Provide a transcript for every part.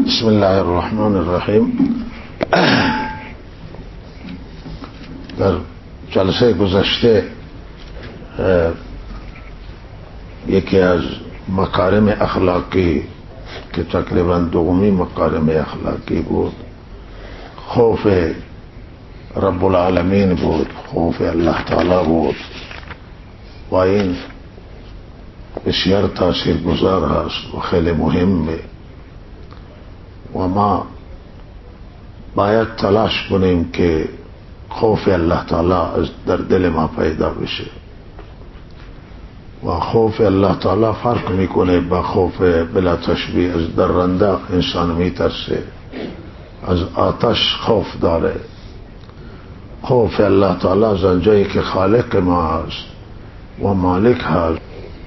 بسم الله الرحمن الرحیم. در جلسه گذشته یکی از مکارم اخلاقی که تقریبا دومی مکارم اخلاقی بود خوف رب العالمین بود، خوف الله تعالی بود و این بسیار تاثیرگذار هست و خیلی مهمه و ما باید تلاش کنیم که خوف الله تعالی در دل ما پیدا بشه و خوف الله تعالی فرق میکنه با خوف بلا تشبیه. از درنده انسان میترسه، از آتش خوف داره. خوف الله تعالی از جایی که خالق ما هست و مالک هست.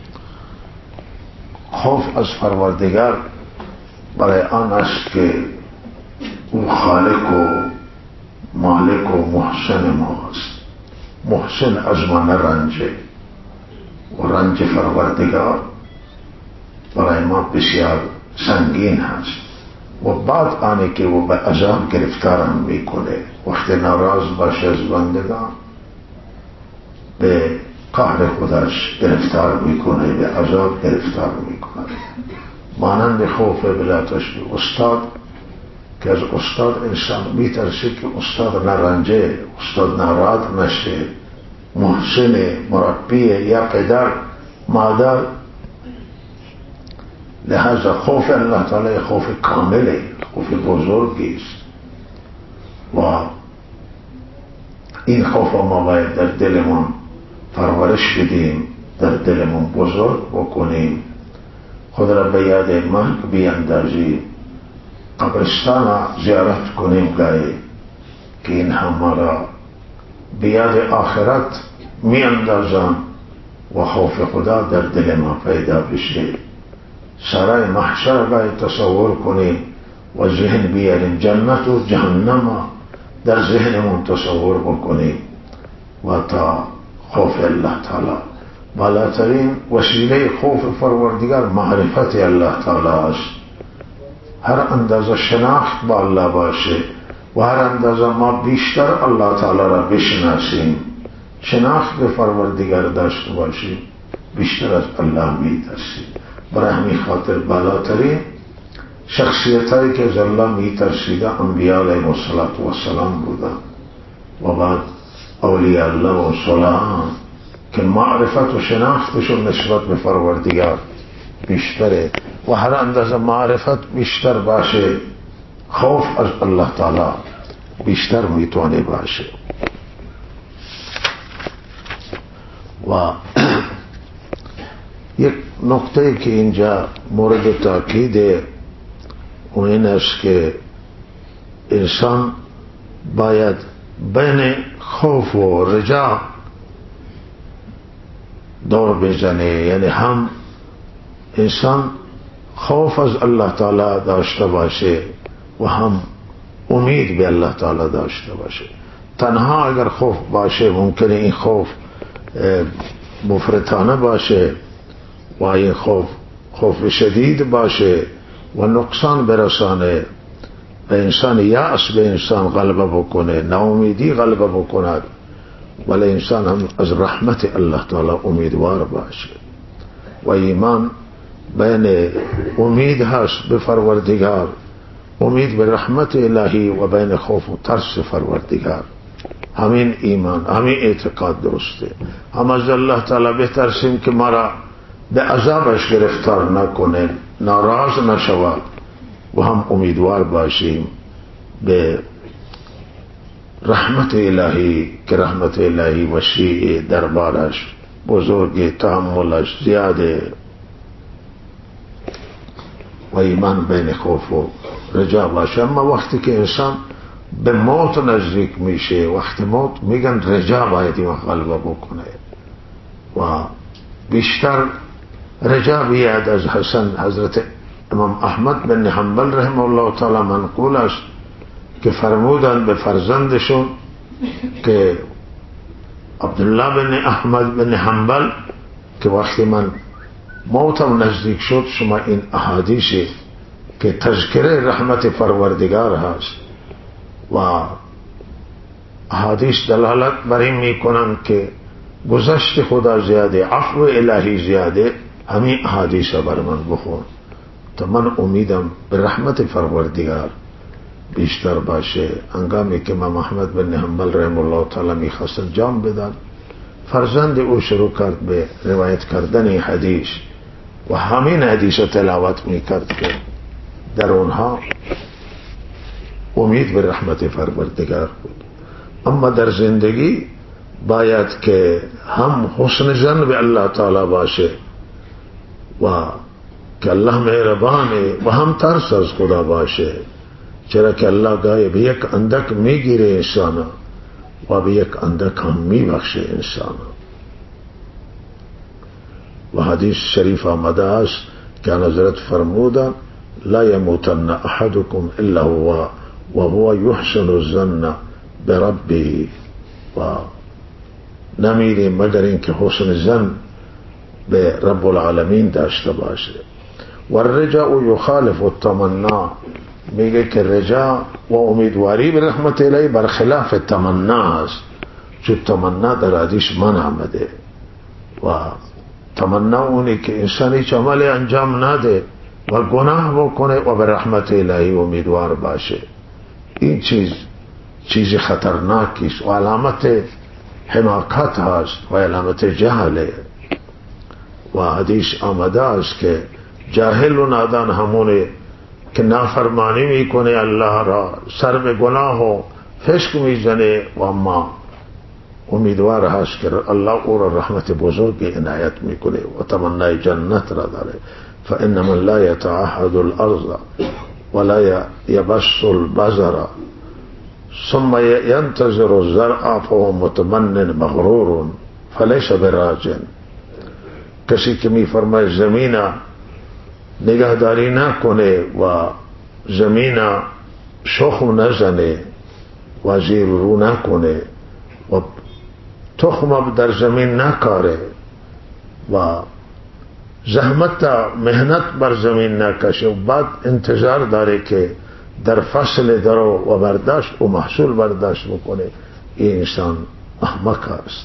خوف از پروردگار برای آن است که او خالق و مالک و محسن ما است. محسن از ما نرنجه و رنج پروردگار برای ما بسیار سنگین هست و بعد آنه که او به عذاب گرفتار هم میکنه. وقتی ناراض باشه از بندگان به قهر خودش گرفتار میکنه، به عذاب گرفتار میکنه. مانند خوف بلا تشبیه. استاد که از استاد انسان میترسه که استاد نرنجه، استاد ناراض نشه. محسن مربی یا پدر مادر. لحاظا خوف الله تعالی خوف کامله، خوف بزرگی است و این خوف ما باید در دلمون پرورش بدیم، در دلمون بزرگ بکنیم، خود را به یاد مرگ بیاندازیم، قبرستان زیارت کنیم گاهی که این ما را به یاد آخرت میاندازم و خوف خدا در دل ما پیدا بشه. سرای محشر باید تصور کنیم و ذهن بیاریم، جنت و جهنم در ذهنمون تصور بکنیم و تا خوف الله تعالی. بالاترین وسیله خوف پروردگار معرفت الله تعالی است. هر اندازه شناخت با الله باشه و هر اندازه ما بیشتر الله تعالی را بشناسیم، شناخت به پروردگار داشته باشیم، بیشتر از الله میترسیم. برای همین خاطر بالاترین شخصیتایی که از الله میترسیده انبیاء علیهم السلام بودن و بعد اولیاء الله و صالحان که معرفت و شناختشون نسبت به پروردگار بیشتره و هر اندازه معرفت بیشتر باشه خوف از الله تعالی بیشتر میتونه باشه. و یک نکته که اینجا مورد تاکیده اون این است که انسان باید بین خوف و رجا دور بزنه. یعنی هم انسان خوف از الله تعالی داشته باشه و هم امید به الله تعالی داشته باشه. تنها اگر خوف باشه ممکنه این خوف مفرطانه باشه و این خوف شدید باشه و نقصان برسانه به انسان، یأس به انسان غلبه بکنه، ناامیدی غلبه بکند. ولی انسان هم از رحمت الله تعالی امیدوار باشه و ایمان بین امید هست به پروردگار، امید به رحمت الهی و بین خوف و ترس پروردگار. همین ایمان، همین اعتقاد درسته. هم از الله تعالی بترسیم که ما را به عذابش گرفتار نکنه، ناراض نشود و هم امیدوار باشیم به رحمت الهی که رحمت الهی وسیع، دربارش بزرگ، تحملش زیاده و ایمان بین خوف و رجا باشه. اما وقتی که انسان به موت نزدیک میشه، وقتی موت میگن رجا باید این غلبه بکنه و بیشتر رجا بیاد. از حضرت امام احمد بن حنبل رحمه الله تعالی منقول است که فرمودن به فرزندشون که عبدالله بن احمد بن حنبل که وقتی من موتم نزدیک شد شما این احادیث که تذکره رحمت پروردگار هست و حدیث دلالت بر این میکنند که گذشت خدا زیاده، عفو الهی زیاده. همین حدیث بر من بخون تا من امیدم به رحمت پروردگار بیشتر باشه. هنگامی که امام احمد بن حنبل رحمه الله تعالی میخواست جام بدن، فرزند او شروع کرد به روایت کردن این حدیث و همین حدیث تلاوت میکرد که در اونها امید به رحمت پروردگار بود. اما در زندگی باید که هم حسن ظن به الله تعالی باشه و که الله مهربانه و هم ترس از خدا باشه، چرا که الله گاهی به یک اندک میگیره انسان و به یک اندک هم میبخشه انسان. و حدیث شریف آمده است که حضرت فرمودن لا یموتن احدکم الا هو و هو یحسن الظن بربه، و نمیره مگر اینکه حسن ظن به رب العالمین داشته باشه. و الرجاء یخالف التمنا، میگه که رجا و امیدواری به رحمت الهی برخلاف تمنا است، چون تمنا در حدیث من آمده و تمنا اونی که انسان هیچ عمل انجام نده و گناه بکنه و به رحمت الهی امیدوار باشه. این چیز خطرناکی است و علامت حماقت هست و علامت جهله. و حدیث آمده است که جاهل و نادان همونه که نافرمانی میکنه الله را، سر به گناه و فسق میزنه و اما امیدوار هست که الله او را رحمت بزرگ عنایت میکنه و تمنای جنت را داره. فإن من لا يتعهد الارض ولا يبس البزر ثم ينتظر الزرع فهو متمن مغرور فليس براج. کسی که میفرماید زمین نگهداری نکنه و زمین شخم نزنه و زیر رو نکنه و تخم در زمین نکاره و زحمت مهنت بر زمین نکشه و بعد انتظار داره که در فصل درو و برداشت و محصول برداشت بکنه، این انسان احمق است.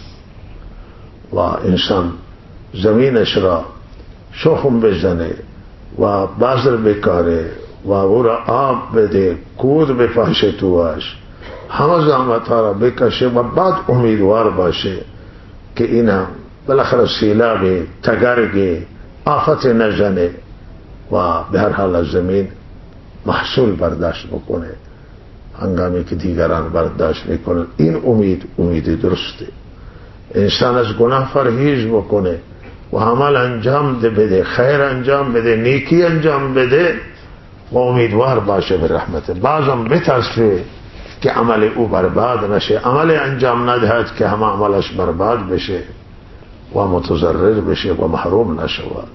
و انسان زمینش را شخم بزنه و بذر بکاره و او را آب بده، کود بپاشه توش، همه زحمت ها را بکشه و بعد امیدوار باشه که اینا بالاخره سیلاب تگرگ آفت نزنه و به هر حال از زمین محصول برداشت بکنه هنگامی که دیگران برداشت میکنن. این امید درسته. انسان از گناه پرهیز بکنه و عمل انجام بده، خیر انجام بده، نیکی انجام بده و امیدوار باشه به رحمت. بعضم بترسه که عمل او برباد نشه، عمل انجام ندهد که همه عملش برباد بشه و متضرر بشه و محروم نشود.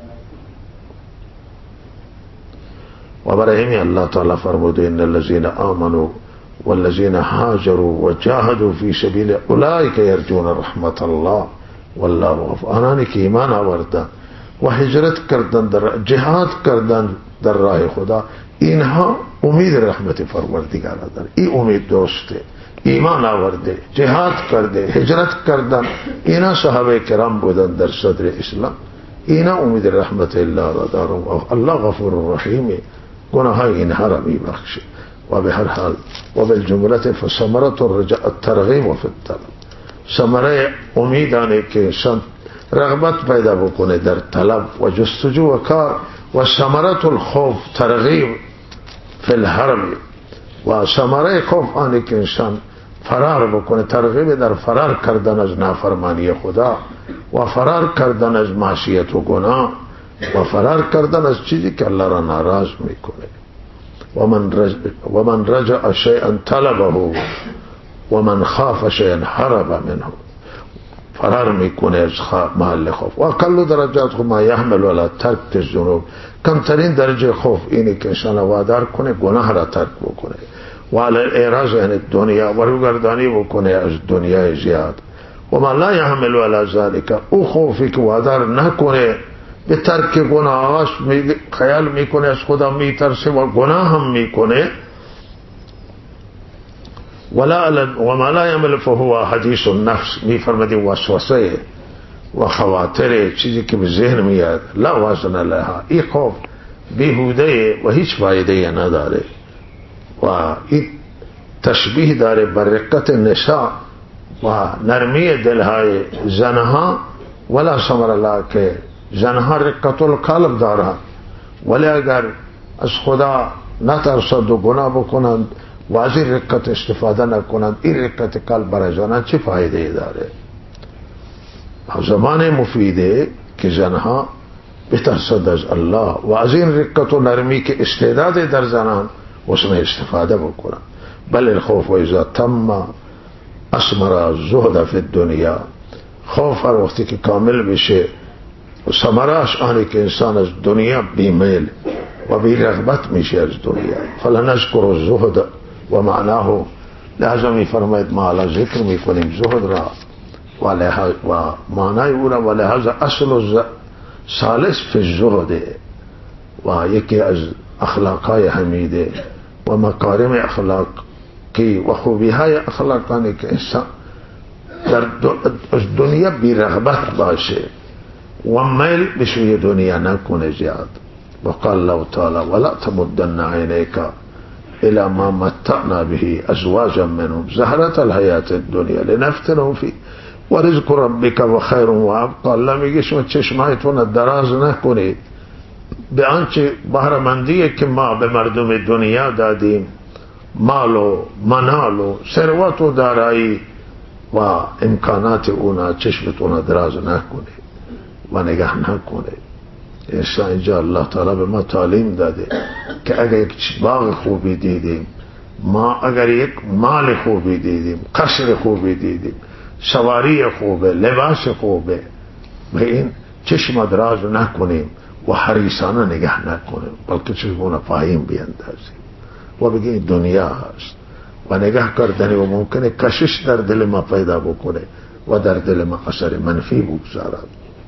و برای همین الله تعالی فرموده ان الذين آمنوا والذين هاجروا وجاهدوا في سبيل اولئك يرجون رحمت الله والله غفور. آنانی که ایمان آوردن و هجرت کردن، در جهاد کردن در راه خدا، اینها امید رحمت پروردگار دارند. این امید درسته. ایمان آورده، جهاد کرده، هجرت کردن، اینا صحابه کرام بودن در صدر اسلام، اینا امید رحمت الله را دارن. الله غفور رحیم، گناه های اینها را میبخشه. و به هر حال و بالجمله فثمرة الرجاء الترغیب فی الطلب، ثمره امیدانه که انسان رغبت پیدا بکنه در طلب و جستجو و کار. و ثمرة الخوف ترغیب فی الحرب، و ثمره خوف آنه که انسان فرار بکنه، ترغیب در فرار کردن از نافرمانی خدا و فرار کردن از معصیت و گناه و فرار کردن از چیزی که الله را ناراض میکنه. و من رجع شیئا طلبه و من خاف شیئا هرب منه، فرار میکنه از محل خوف. و اقل درجات ما یحمل علی ترک الذنوب، کمترین درجه خوف اینه که انسان وادار کنه گناه را ترک بکنه و علی اعراض عن الدنیا، و روگردانی بکنه از دنیای زیاد. و ما لا یحمل علی ذلك، او خوفی که وادار نکنه به ترک گناهاش خیال میکنه از خدا میترسه و گناه هم میکنه. وما لا يعمل فهو حدیث النفس، میفرماید وسوسه و خواطر چیزی که به ذهن میاد لا وزن لها، این خوف بیهوده و هیچ فایده نداره. و این تشبیه داره بر رقت نساء و نرمی دلهای زنها. ولا ثمر الله که زنها رقت القلب دارند، ولی اگر از خدا نترسند و گناه بکنند و از این رقت استفاده نکنند، این رقت قلب برای زنها چه فایده داره؟ زمان مفیده که زنها بترسند از الله و از این رقت و نرمی که استعداد در زنان اسمه استفاده بکنند. بل الخوف و اذا تم اثمر زهد فی الدنیا، خوف هر وقتی که کامل بشه ثمرش آنه که انسان از دنیا بیمیل و بی رغبت میشه از دنیا. فلنذکر الزهد و معناه، لازم میفرماید ما علی ذکر میکنیم زهد را و معنای او را، و لحاظ اصل ثالث فی الزهد، و یکی از اخلاقای حمیده و مکارم اخلاقی و خوبی های اخلاقانی که انسان در دنیا بی رغبت باشه و میل به سوی دنیا نکنه زیاد. وقال الله تعالی ولا تمدن عینیک الى ما متعنا به ازواجا منهم زهرة الحیات الدنیا لنفتنهم فی و رزق ربک و خیر و ابقا. الله میگه شما چشمایتون دراز نکنید به آنچه بهره‌مندی که ما به مردم دنیا دادیم، مال و منال و ثروت و دارایی و امکانات اونا، چشمتون دراز نکنید و نگاه نکنید. اینجا الله تعالی به ما تعلیم داده که اگر یک باغ خوبی دیدیم، ما اگر یک مال خوبی دیدیم، قصر خوبی دیدیم، سواری خوبه، لباس خوبه، به این چشم دراز نکنیم و حریصانه نگاه نکنیم، بلکه چشمون پایین بیندازیم و بگیم دنیا هست و نگاه کردنی و ممکنه کشش در دل ما پیدا بکنه و در دل ما اثر منفی بگذارد.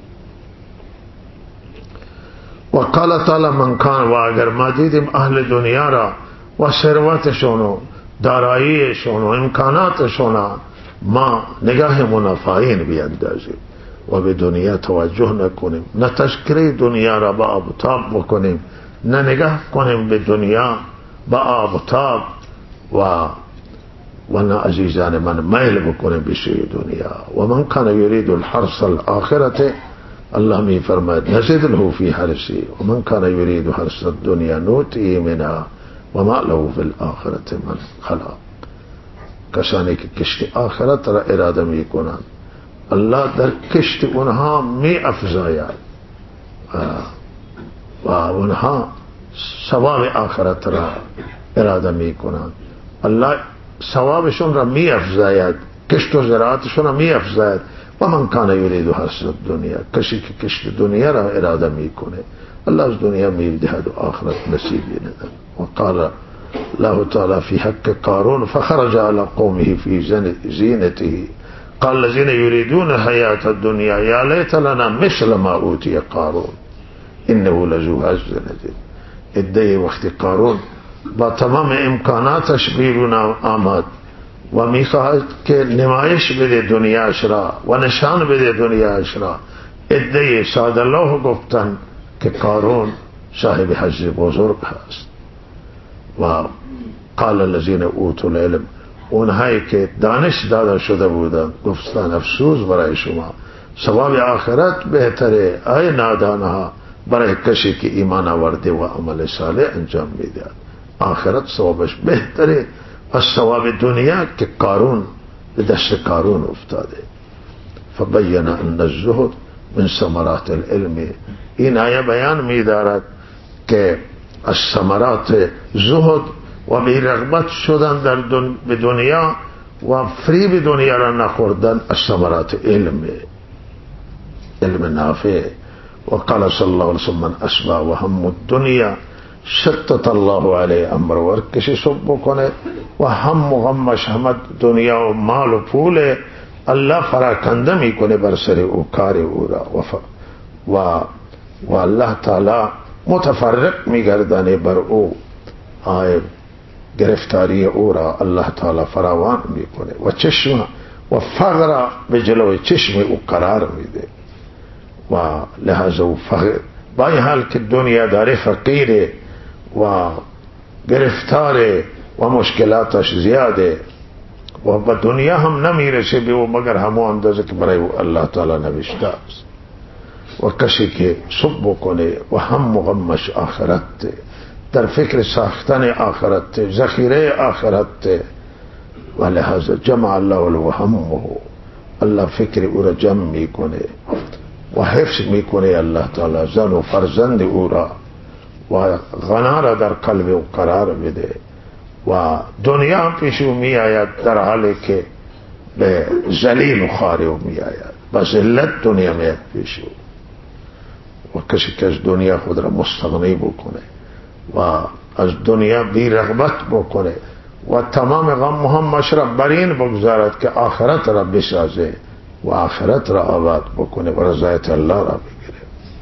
و قال تعالی من کان، و اگر ما دیدیم اهل دنیا را و ثروتشون و داراییشون و امکاناتشون، ما نگاهمون پایین بیندازیم و به دنیا توجه نکنیم، نه تشکری دنیا را با آب و تاب بکنیم، نه نگاه کنیم به دنیا با آب و تاب و نه عزیزان من میل بکنیم به سوی دنیا. و من کان یرید الحرث الآخرة، الله می فرماید نزد له فی حرثی و من کان یرید حرث الدنیا نؤتیه منها و ما له فی الآخرة من خلاق. کسانی که کشت آخرت را اراده می کنند، الله در کشت اونها می افزاید و اونها ثواب آخرت را اراده می کنند، الله ثوابشون را می افزاید، کشت و زراعتشون را می افزاید. و من کان یرید حرث الدنیا، کسی که کشت دنیا را اراده می کنه الله از دنیا می دهد و آخرت نصیبی ندهد. و قال الله تعالی فی حق قارون فخرج علی قومه فی زینته قال الذين يريدون حیات الدنیا یا لیت لنا مثل ما اوتی قارون انه لذو حظ عظیم. ادعای وقتی قارون با تمام امکاناتش بیرون آمد و میخواهد که نمایش بده دنیاش را و نشان بده دنیاش را، ادعای ساده الله گفتن که قارون صاحب حظ بزرگ هست. و قال الذين اوتوا العلم، اونهایی که دانش داده شده بودند گفتن افسوس برای شما، ثواب آخرت بهتره ای نادانها برای کسی که ایمان آورده و عمل صالح انجام میده، آخرت ثوابش بهتره از ثواب دنیا که قارون به دست قارون افتاده. فبین ان الزهد من ثمرات العلم، این آیه بیان می‌دارد که از ثمرات زهد و بی رغبت شدن به دنیا و فریب دنیا را نخوردن از ثمرات علم نافع. و قال صلی الله علیه وسلم من اصبح و هم الدنیا شتت الله علیه امر، ور کسی صبح بکنه و هم و غمش همه دنیا و مال و پول، الله فراکنده میکنه بر سر او کار او را و و الله تعالی متفرق میگردانه بر او گرفتاری او را الله تعالی فراوان میکنه و چشم و فقر به جلوی چشم او قرار میده و لحاظا او فقر با این حال که دنیا داره فقیره و گرفتاره و مشکلاتش زیاده و به دنیا هم نمیرسه به او مگر همو اندازه که برای او الله تعالی نوشته است و کسی که صبح بکنه و هم مغمش آخرت در فکر ساختن آخرت ذخیره آخرت و لحاظا جمع الله الوهمه الله فکر او را جمع میکنه و حفظ میکنه الله تعالی زن و فرزند او را و غنا را در قلب او قرار بده و دنیا پیش او می آید در حالی که به ذلیل و خوار او می آید به ذلت دنیا می آید پیش او و کسی که از دنیا خود را مستغنی بکنه و از دنیا بی رغبت بکنه و تمام غم همش را بر این بگذارد که آخرت را بسازه و آخرت را آباد بکنه و رضایت الله را بگیره.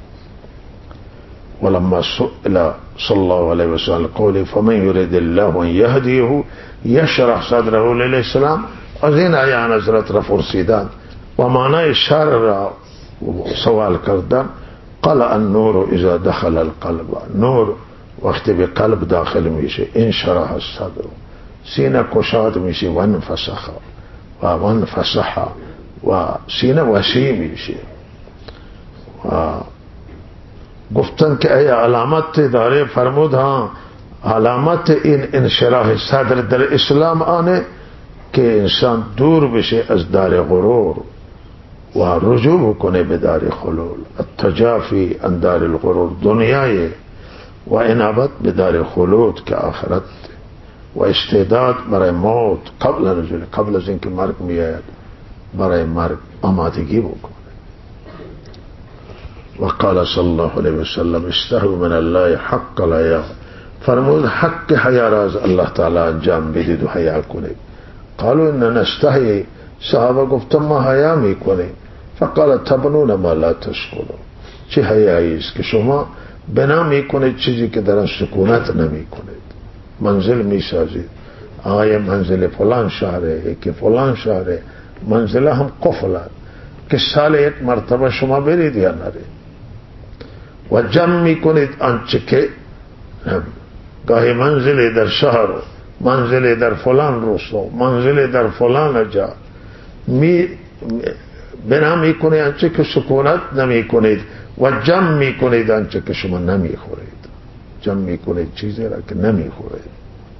ولما سئل صلی الله علیه وسلم قوله فمن یرید الله ان یهدیه یشرح صدره للاسلام، از این آیه حضرت را پرسیدند و معنای شرع را سوال کردن. قال النور اذا دخل القلب، نور وقتی به قلب داخل میشه انشرح الصدر، سینه کشاد میشه وانفسخ و سینه وسیع میشه. و گفتن که ای علامت داره، فرمود ها علامت این انشراح صدر در اسلام آنه که انسان دور بشه از دار غرور و رجوع کنه به دار خلول، التجافی عن دار الغرور دنیای و انابت به دار خلود که آخرت و استعداد برای موت قبل از اینکه مرگ میآید برای مرگ آمادگی بکنه. و قال صلی الله علیه وسلم استحوا من الله حق الحیا، فرمود حق حیا را از الله تعالی انجام بدید و حیا کنید. قالوا ان نستحی، صحابه گفتم ما حیا میکنیم. فقال تبنون ما لا تسکنون، چه حیایی است که شما بنا میکنید چیزی که در سکونت نمیکنید. منزل میسازید، آیا منزل فلان شهره که فلان شهره منزل هم قفلت که سال یک مرتبه شما برید یا نرید و جمع میکنید آنچه که گاهی منزل در شهر، منزل در فلان روستا، منزل در فلان جا بنا میکنید آنچه که سکونت نمیکنید و جمع میکنید آنچه که شما نمیخورید، جمع میکنید چیزی را که نمیخورید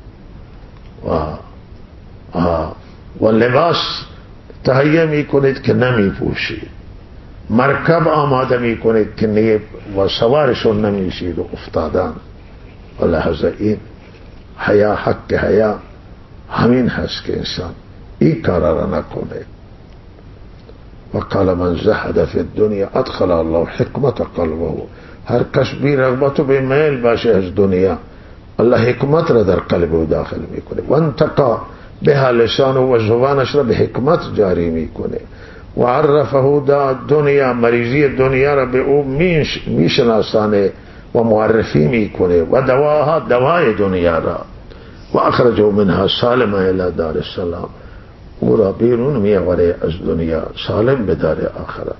و لباس تهیه میکنید که نمیپوشید، مرکب آماده میکنید که و سوارشون نمیشید و افتادن. و لحظه این حیا، حق حیا همین هست که انسان این کارا را نکنه. و قال من زهد فی الدنیا ادخل الله حکمت قلبه، هر کس بی رغبت و بی میل باشه از دنیا الله حکمت را در قلب او داخل میکنه. و انتقا بها لسان و زبانش را به حکمت جاری میکنه. و عرفه دا دنیا، مریضی دنیا را به او میشناسانه و معرفی میکنه و دواها دوای دنیا را. و اخرجه منها سالم الى دار السلام، او را بیرون میآوره از دنیا سالم به دار آخرت.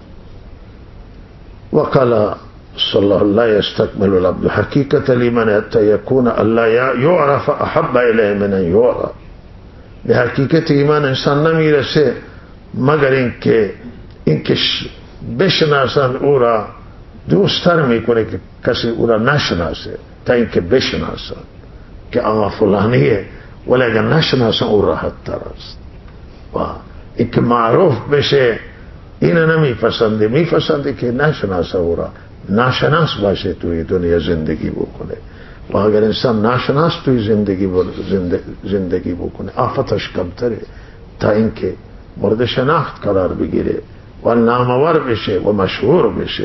و قال صلی الله لا يستكمل العبد حقیقت لمن حتى يكون الله يعرف احب الیه من ان يعرف، به حقیقت ایمان انسان نمیرسه مگر اینکه بشناسند او را، دوستتر میکنه که کسی او را نشناسه تا اینکه بشناسند که آقا فلانیه، ولی اگر نشناسن او راحت تر است. و اینکه معروف بشه اینو نمیپسنده، میپسنده که نشناسه او را، ناشناس باشه توی دنیا زندگی بکنه. و اگر انسان ناشناس توی زندگی بکنه آفتش کمتره تا اینکه مورد شناخت قرار بگیره و نامور بشه و مشهور بشه.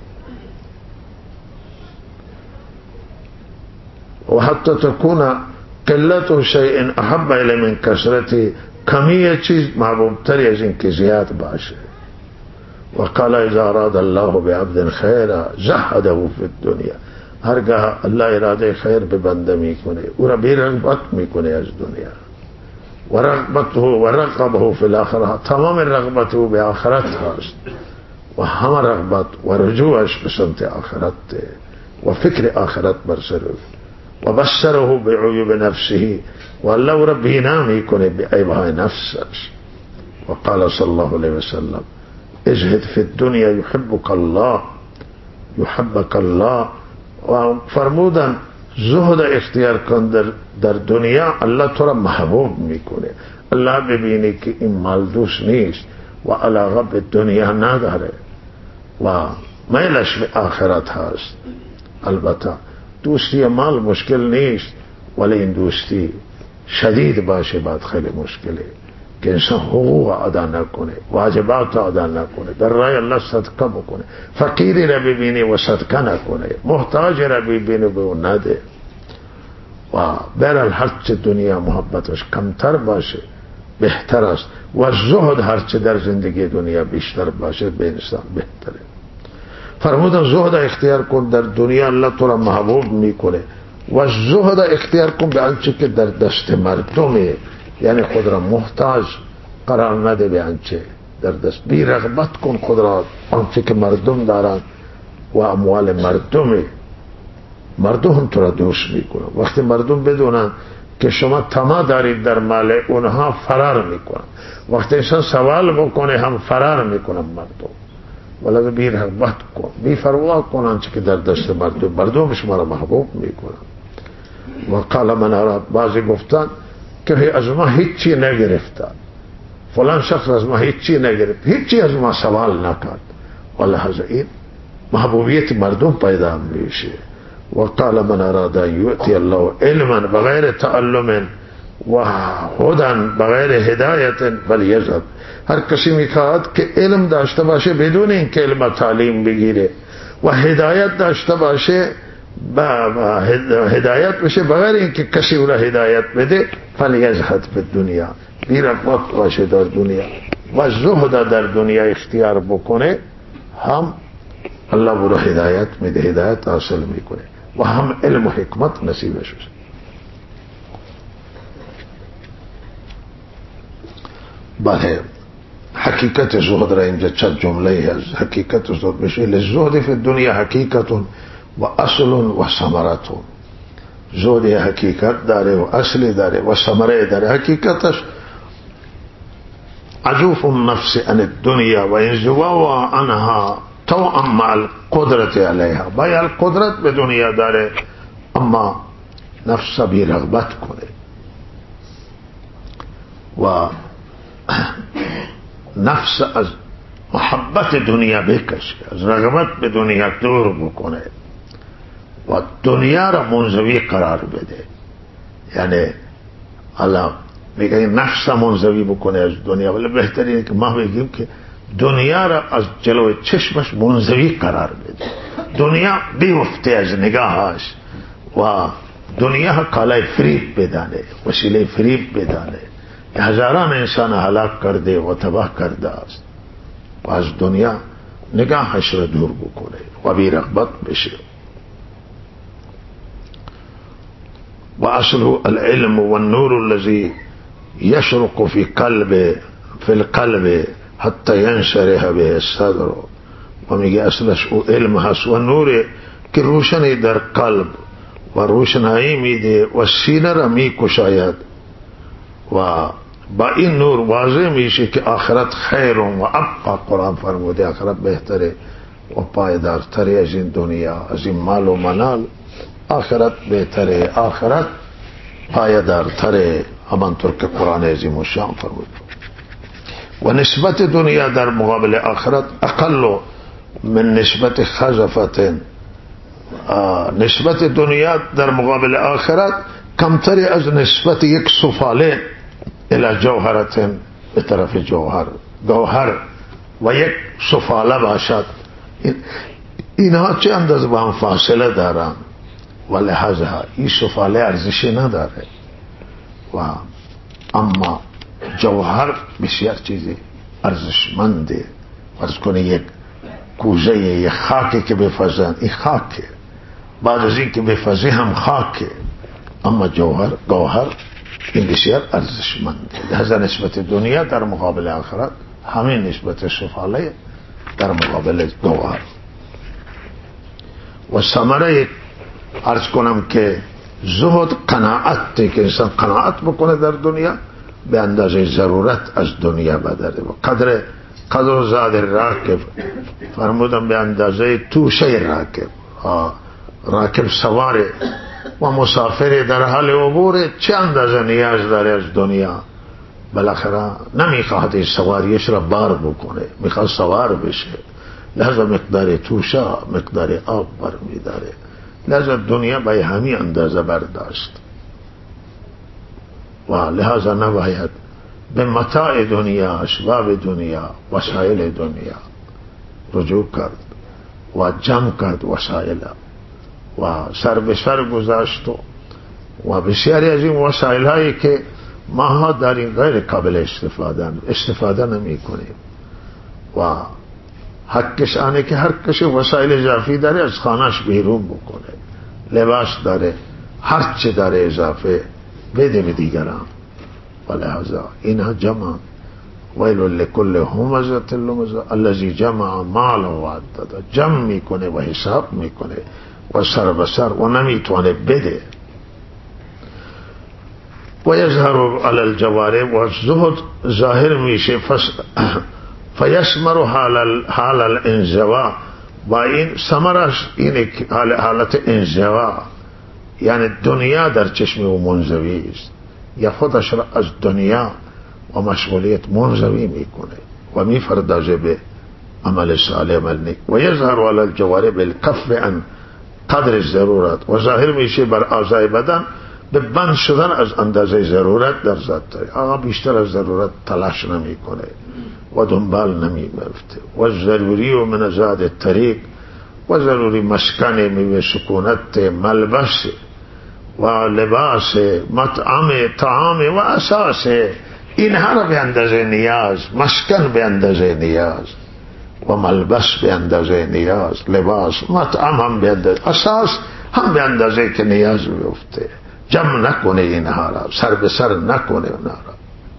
و حتی تکون قلت شیء احب الی من کثرت، کمی چیز محبوب تری از این که زیاد باشه. وقال اذا اراد الله بعبد خیرا زهده فی الدنیا، هرگاه الله اراده خیر به بنده میکنه او را بی رغبت میکنه از دنیا. و رغبته و رغبه فی الاخره، تمام رغبت او به آخرت هست و همه رغبت و رجوعش به سمت آخرت و فکر آخرت بر سر و بشره به عیوب نفسه و الله او را بینا میکنه به عیبهای نفسش. و قال صلی الله علیه وسلم اجهد فی الدنیا یحبک الله، یحبک الله. و فرمودن زهد اختیار کن در دنیا، الله تو را محبوب میکنه. الله ببینی که این مال دوست نیست و علاقه به دنیا نداره و میلش به آخرت هست. البته دوستی مال مشکل نیست، ولی این دوستی شدید باشه بعد خیلی مشکله که انسان حقوق ادا نکنه، واجبات ادا نکنه، در راه الله صدقه بکنه، فقیری را ببینی و صدقه نکنه، محتاج را ببینی به اون نده. و برال هرچه دنیا محبتش کمتر باشه بهتر است و زهد هرچه در زندگی دنیا بیشتر باشه به انسان بهتره. فرمودن زهد اختیار کن در دنیا، الله تو را محبوب میکنه. و زهد اختیار کن به آنچه که در دست مردمه، یعنی خود را محتاج قرار نده به آنچه در دست. بی رغبت کن خود را آنچه که مردم دارن و اموال مردمه. مردم هم تو را دوست میکنن. وقتی مردم بدونن که شما طمع دارید در مال اونها، فرار میکنن. وقتی انسان سوال بکنه هم فرار میکنن مردم. ولی بی رغبت کن، بی فروا کن آنچه که در دست مردم شما را محبوب میکنن. و قال من اراد، بعضی گفتن که از ما هیچی نگرفتن، فلان شخص از ما هیچی نگرفت، هیچی از ما سوال نکرد، ولهذا این محبوبیت مردم پیدا میشه. و قال من اراد ان یؤتی الله علما بغیر تعلم و هدى بغیر هدایت فلیذهب، هر کسی میخواد که علم داشته باشه بدون اینکه علم تعلیم بگیره و هدایت داشته باشه هدایت بشه بغیر اینکه کسی او را هدایت بده، فلیذهب فی الدنیا، بی رغبت باشه در دنیا و زهد در دنیا اختیار بکنه، هم الله او را هدایت میده، هدایت حاصل میکنه و هم علم و حکمت نصیبش بشه. بله، حقیقت زهد را اینجا چند جمله هست. حقیقت زهد بشه للزهد فی الدنیا حقیقت و اصل و ثمرت. زهد حقیقت داره و اصل داره و ثمره داره. حقیقتش عجوف النفس عن الدنیا و انزوا عنها طوعا مع القدرت علیها، باید قدرت به دنیا داره اما نفس بی رغبت کنه و نفس از محبت دنیا بکشه، از رغبت به دنیا دور بکنه و دنیا را منزوی قرار بده. یعنی الله میگه نفس منزوی بکنه از دنیا، ولی بهترینه که ما بگیم که دنیا را از جلوی چشمش منزوی قرار بده، دنیا بیفته از نگاهش و دنیا کالای فریب بدانه، وسیله فریب بدانه. هزاران انسان هلاک کرده و تباه کرده است و از دنیا نگاهش را دور بکنه و بی رغبت بشه. و اصله العلم والنور الذي يشرق في القلب حتى ينشرح به الصدر. و میگه اصلش او علم هست و نور که روشنی در قلب و روشنایی میده و سینه را میکشاید و با این نور واضح میشه که آخرت خیر و ابقا. قرآن فرموده آخرت بهتره و پایدارتره از این دنیا، از این مال و منال. آخرت بهتره، آخرت پایدارتره، همانطور که قرآن عظیم الشان فرموده. و نسبت دنیا در مقابل آخرت اقل من نسبت خزفت. نسبت دنیا در مقابل آخرت کمتری از نسبت یک سفاله الى جوهرت، به طرف گوهر و یک سفاله باشد. اینها چه اندازه با هم فاصله دارن و لحاظها این سفاله ارزشی نداره و اما جوهر بسیار چیزی ارزشمنده فرض کنه یک کوزه یک خاکی که بفزن، این خاکه، بعد از این که بفزه هم خاکه، اما گوهر این بسیار ارزشمنده. لذا نسبت دنیا در مقابل آخرت همین نسبت سفاله در مقابل گوهر. و ثمره عرض کنم که زهد قناعت، که انسان قناعت بکنه در دنیا به اندازه ضرورت از دنیا بدره. و قدر زاد راکب فرمودم به اندازه توشه راکب. راکب سواره و مسافر در حال عبور چه اندازه نیاز داره از دنیا، بالاخره نمیخواد این سواریش را بار بکنه، میخواد سوار بشه، لذا مقدار توشه مقدار آب برمیداره. لذا دنیا به همین اندازه برداشت و لذا نباید به متاع دنیا، اسباب دنیا، وسایل دنیا رجوع کرد و جمع کرد وسایل و سر به سر گذاشت و بسیاری از این وسایل هایی که ما داریم غیر قابل استفاده نمی کنیم و حقش آنه که هر کسی وسایل اضافی داره از خانهش بیرون بکنه، لباس داره، هر چه داره اضافه بده به دیگران. ولهذا اینها جمع ویل لکل همزة لمزة الذی جمع مالا و عددا، جمع میکنه و حساب میکنه و سر به سر و نمیتونه بده. و یظهر علی الجوارح و زهد ظاهر میشه فیسمر حال الانزوا، و این ثمرش اینه که حالت انزوا، یعنی دنیا در چشم او منزوی است یا خودش را از دنیا و مشغولیت منزوی میکنه و میفردازه به عمل صالح عمل نیک. و یظهر علی الجوارح بالکف عن قدر ضرورت، و ظاهر میشه بر اعضای بدن به بند شدن از اندازه ضرورت در ذات داره. آقا بیشتر از ضرورت تلاش نمیکنه و دنبال نمیفته. و ضروری و من زاد طریق، و ضروری مسکن میوه سکونت، ملبس و لباس، مطعم طعام و اساس، اینها را به اندازه نیاز، مسکن به اندازه نیاز و ملبس به اندازه نیاز، لباس مطعم هم به اندازه، اساس هم به اندازه که نیاز بیفته، جمع نکنه اینها را، سر به سر نکنه اینها را.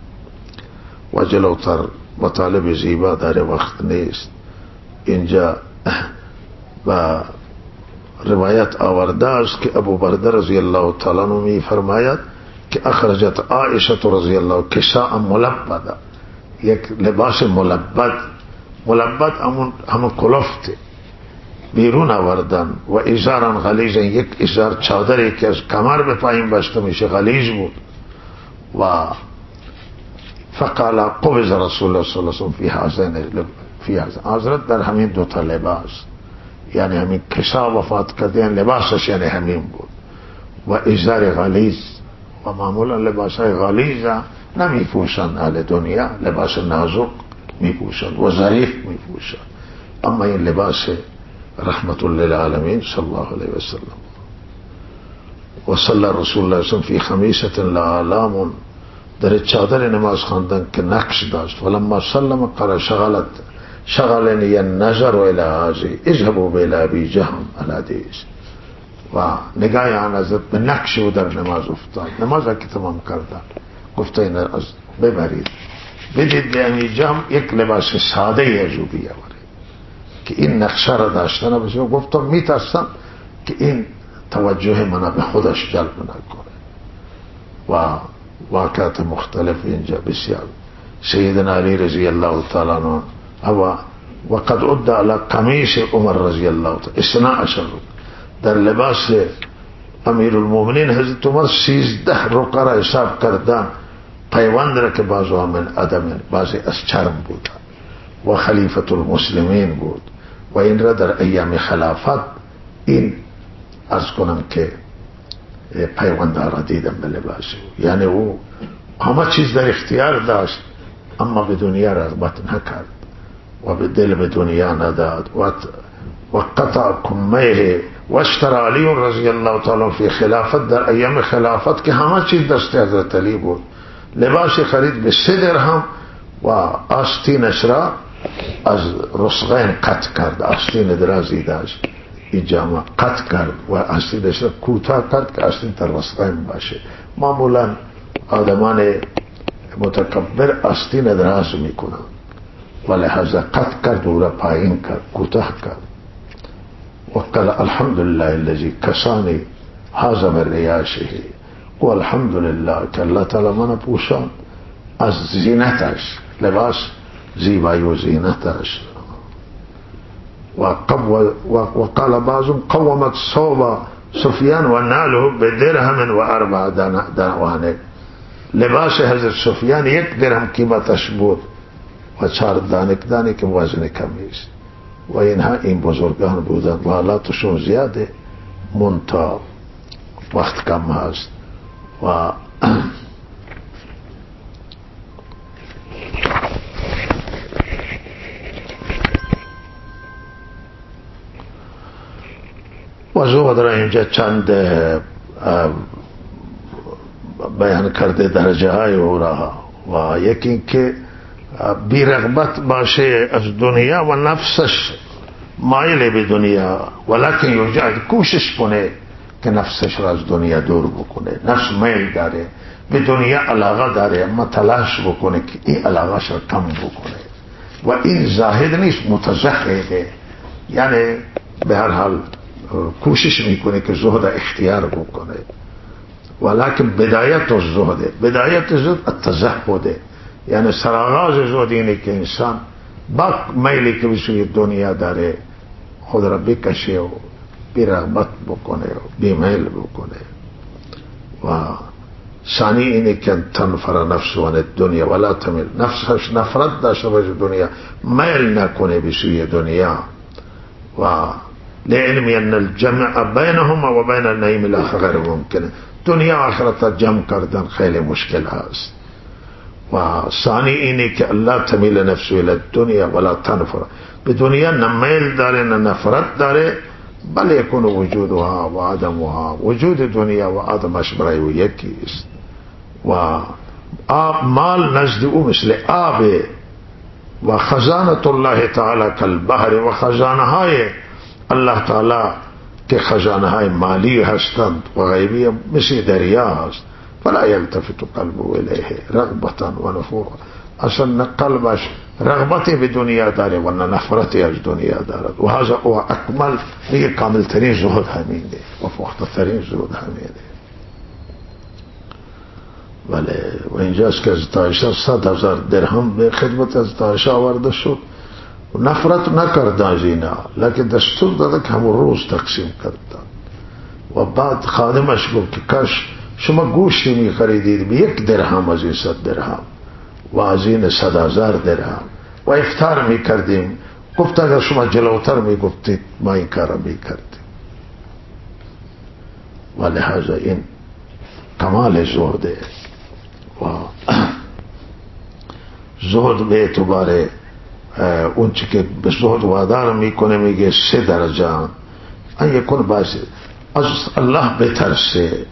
و جلوتر مطالب زیبا داره، وقت نیست اینجا. و روایت آورده است که ابو برده رضی الله تعالی عنہ می فرماید که اخرجت عائشه رضی الله کساء ملبدا، یک لباس ملبد همون کلفت بیرون آوردن، و ازارا غلیظ، یک ازار چادری که از کمر به پایین بسته میشه غلیظ بود. و فقال قبض رسول الله صلی الله علیه و سلم فی هذا، حضرت در همین دو تا لباس، یعنی همین کسا وفات کردن لباسش یعنی همین بود و ازار غلیظ. و معمولا لباس های غلیظ نمی پوشن اهل دنیا، لباس نازک می پوشن و ظریف می پوشن، اما این لباس رحمت للعالمین صلی الله علیه و سلم. و صلی رسول الله صلی فی خمیسة لا علام، در چادر نماز خواندن که نقش داشت. ولما سلم قال شغلنی النظر الى هذه اذهبوا الى ابي جهم الحدیث. و نگاه آن حضرت به نقش او در نماز افتاد. نماز که تمام کردن گفته این از ببرید، بدید به ابی جهم یک لباس ساده از او بیاورید که این نقشه را داشتن بشه. گفتم میترسم که این توجه منو به خودش جلب نکنه. و واقعات مختلف اینجا بسیار. سیدنا علی رضی الله تعالی عنہ و قد عد علی قمیص عمر رضی الله تعالی 12 در لباس امیر المؤمنین حضرت عمر 13 رقعه را حساب کردن، پیوند را که بعضها من عدم، بعضی از چرم بود و خلیفت المسلمین بود. و این را در ایام خلافت این عرض کنم که پیوند را دیدم به لباس، یعنی او همه چیز در اختیار داشت اما به دنیا رغبت نکرد و به دل به دنیا نداد. و قطع کمیه و اشترى علی رضی الله تعالی فی خلافت، در ایام خلافت که همه چیز دست حضرت علی بود، لباس خرید به 3 درهم و آستینش را از رسغین قطع کرد، آستین درازی داشت، این جامعه قطع کرد و آستینش را کوتاه کرد که آستین تا رسغین باشه. معمولا آدمان متکبر آستین دراز میکنن و لحاظا قطع کرد و را پایین کرد، کوتاه کرد. وقال الحمدلله الذي کسانی هذا من ریاشه و الحمدلله که اللہ تعالی من پوشان از زینتش، لباس زیبایی و زینتش. وقال بعضهم قومت صوب سفیان و ناله بدرهم و 4 دنانیر. لباس حضرت سفیان 1 درهم قیمتش بود و 4 دانه که وزن کمی است. و اینها این بزرگان بودند و حالاتشون زیاده، منتها وقت کم هست. و زهد را اینجا چند بیان کرده درجه های او را. و یکی این که بی رغبت باشه از دنیا و نفسش مایل به دنیا، ولکن یجاهد، کوشش کنه که نفسش را از دنیا دور بکنه. نفس میل داره، به دنیا علاقه داره، اما تلاش بکنه که این علاقهش را کم بکنه. و این زاهد نیست، متزهده، یعنی به هر حال کوشش میکنه که زهد اختیار بکنه. ولکن بدایت زهد التزهده، یعنی سرآغاز زهد اینه که انسان با میلی که به سوی دنیا داره خود را بکشه و بی رغبت بکنه و بی میل بکنه. و ثانی اینه که تنفر نفس و دنیا ولا تمیل، نفسش نفرت داشته باشه دنیا، میل نکنه به سوی دنیا. و لعلمی ان الجمع بینهما و بین النعیم الاخر غیر ممکنه. دنیا و آخرت جمع کردن خیلی مشکل هست. و ثانی اینه که الله تمیل نفسه الى الدنیا ولا تنفر، به دنیا نه میل داره نه نفرت داره، بل یکون وجودها و عدمها، وجود دنیا و عدمش برای او یکی است. و مال نزد او مثل آب و خزانت الله تعالی کالبحر، و خزانه های الله تعالی که خزانه های مالی هستند و غیبی مثل دریا هست. فلا یلتفت قلبه الیه رغبتا و نفورا، اصلا قلبش رغبتی به دنیا داره و نفرتی از دنیا دارد. و هذا او اکمل، میگه کامل ترین زهد همینه و پخته ترین زهد همینه. ولی و اینجاست که از عایشه 100,000 درهم به خدمت از عایشه آورده شد و نفرت نکرد از اینا، لکن دستور داده که همون روز تقسیم کردن. و بعد خادمش گفت که کاش شما گوشتی می خریدید به 1 درهم از این 100 درهم و از این 100,000 درهم و افطار می کردیم. گفت اگر شما جلوتر می گفتید ما این کار می کردیم. و لحاظا این کمال زهده. و زهد به اعتبار اون چی که به زهد وادار میکنه، میگه 3 درجه ان یکون باشه از الله بترسه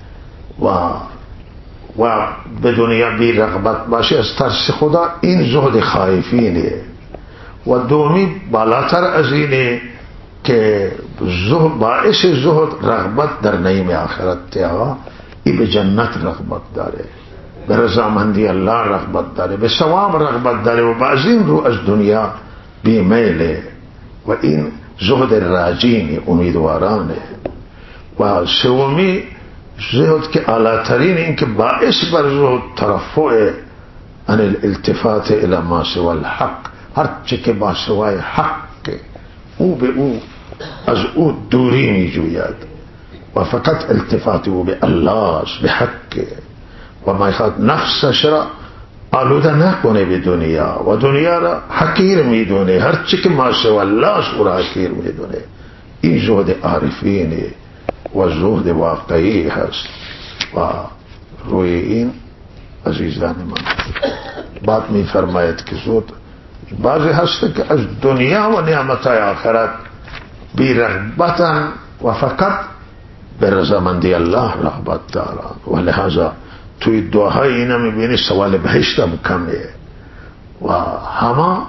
و به دنیا بی رغبت باشه از ترس خدا، این زهد خائفینه. و دومی بالاتر از اینه که باعث زهد رغبت در نعیم آخرت تیا، این به جنت رغبت داره، به رضامندی الله رغبت داره، به ثواب رغبت داره و بعض این رو از دنیا بی میله. و این زهد راجین امیدوارانه. و سومی زهد که اعلی‌ترین، این که باعث بر زهد ترفع عن الالتفات الى ما سوى الحق، هر چه که با سوای حق او به او از او دوری می جوید و فقط التفات او به الله به حق. و میخواد نفسش را آلوده نکنه به دنیا و دنیا را حقیر میدونه، هر چی که ما سوى الله او را حقیر میدونه. این زهد عارفینه و زهد واقعی هست. و روی این عزیزان من بعد می فرماید که زهد بعضی هست که از دنیا و نعمتهای آخرت بی رغبتن و فقط به رضامندی الله رغبت دارند. و لحاظا توی دعاهای اینا میبینی سوال بهشت هم کمه و همه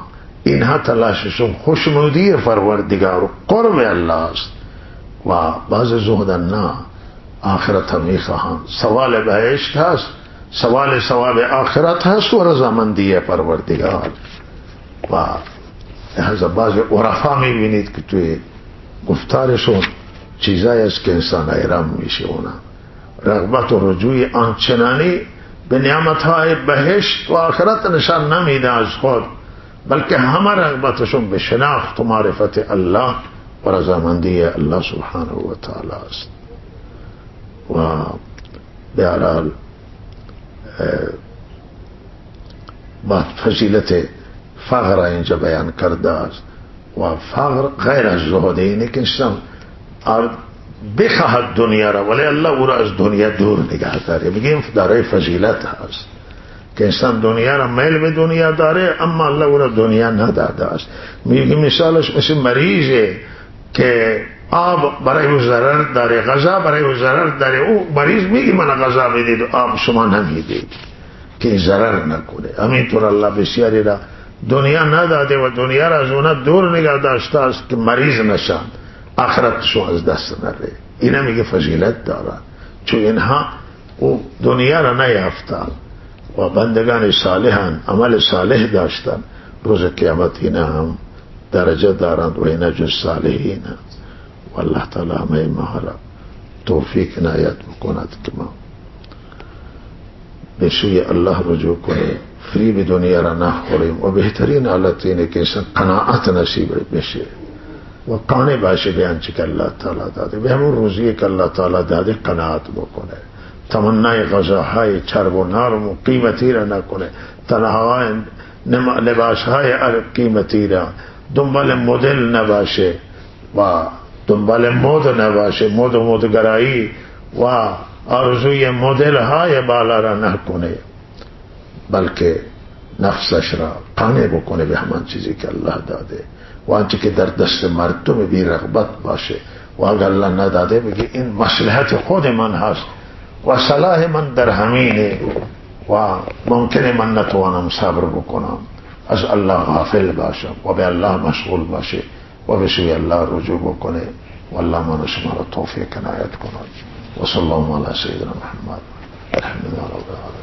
اینها تلاششون خوشنودی پروردگار و قرب الله است و بعض زهدان نه آخرت هم میخواهند. سوال بهشت هست، سوال ثواب آخرت هست و رضامندی پروردگار. و لحظه بعض عرفا میبینید که توی گفتارشون چیزایی است که انسان حیران میشه. اونا رغبت و رجوع آنچنانی به نعمتهای بهشت و آخرت نشان نمیده از خود، بلکه همه رغبتشون به شناخت و معرفت الله و رضامندی الله سبحانه و تعالی است. و به هر حال بعد فضیلت فقر اینجا بیان کرده است و فقر غیر از زهد، اینه که انسان بخواهد دنیا را ولی الله او را از دنیا دور نگه داره. میگیم داره فضیلت هست که انسان دنیا را میل به دنیا داره اما الله او را دنیا نداده است. میگیم مثالش مثل مریضه که آب برای او ضرر داره، غذا برای او ضرر داره، او مریض میگه من غذا میدید و آب شما نمیدید که ضرر نکنه. همینطور الله بسیاری را دنیا نداده و دنیا را از اونا دور نگه داشته است که مریض نشان، آخرتشون از دست نره. اینا میگه فضیلت دارن چون اینها او دنیا را نیافتن و بندگان صالحان عمل صالح داشتن، روز قیامت اینا هم درجه دارند و اینا جز صالحین. و الله تعالی همه ما را توفیق عنایت بکند که ما به سوی الله رجوع کنیم، فریب دنیا را نخوریم و بهترین حالت اینه که انسان قناعت نصیب بشه و قانع باشه به آنچه که الله تعالی داده، به همون روزی که الله تعالی داده قناعت بکنه، تمنای غذاهای چرب و نرم و قیمتی را نکنه، تنهای لباسهای قیمتی را دنبال مدل نباشه و دنبال مد نباشه، مد و مدگرایی و آرزوی مدل های بالا را نکنه، بلکه نفسش را قانع بکنه به همان چیزی که الله داده و آنچه که در دست مردم بی رغبت باشه و اگر الله نداده بگه این مصلحت خود من هست و صلاح من در همینه و ممکنه من نتوانم صبر بکنم، از الله غافل باشم و به الله مشغول باشه و به سوی الله رجوع بکنه. والله من شما را توفیق عنایت کند. و صلی الله علی سیدنا محمد الحمدلله رب العالمین.